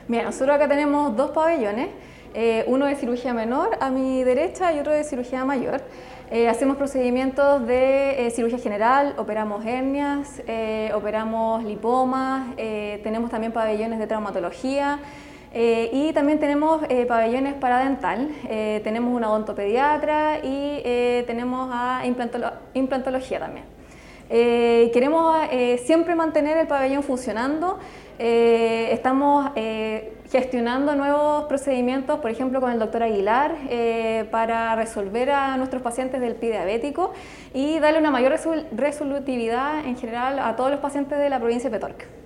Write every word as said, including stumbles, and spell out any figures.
Mira, nosotros acá tenemos dos pabellones, eh, uno de cirugía menor a mi derecha y otro de cirugía mayor. Eh, hacemos procedimientos de eh, cirugía general, operamos hernias, eh, operamos lipomas, eh, tenemos también pabellones de traumatología eh, y también tenemos eh, pabellones para dental. Eh, tenemos una odontopediatra y eh, tenemos a implantolo implantología también. Eh, queremos eh, siempre mantener el pabellón funcionando. Eh, estamos eh, gestionando nuevos procedimientos, por ejemplo con el doctor Aguilar, eh, para resolver a nuestros pacientes del pie diabético y darle una mayor resol resolutividad en general a todos los pacientes de la provincia de Petorca.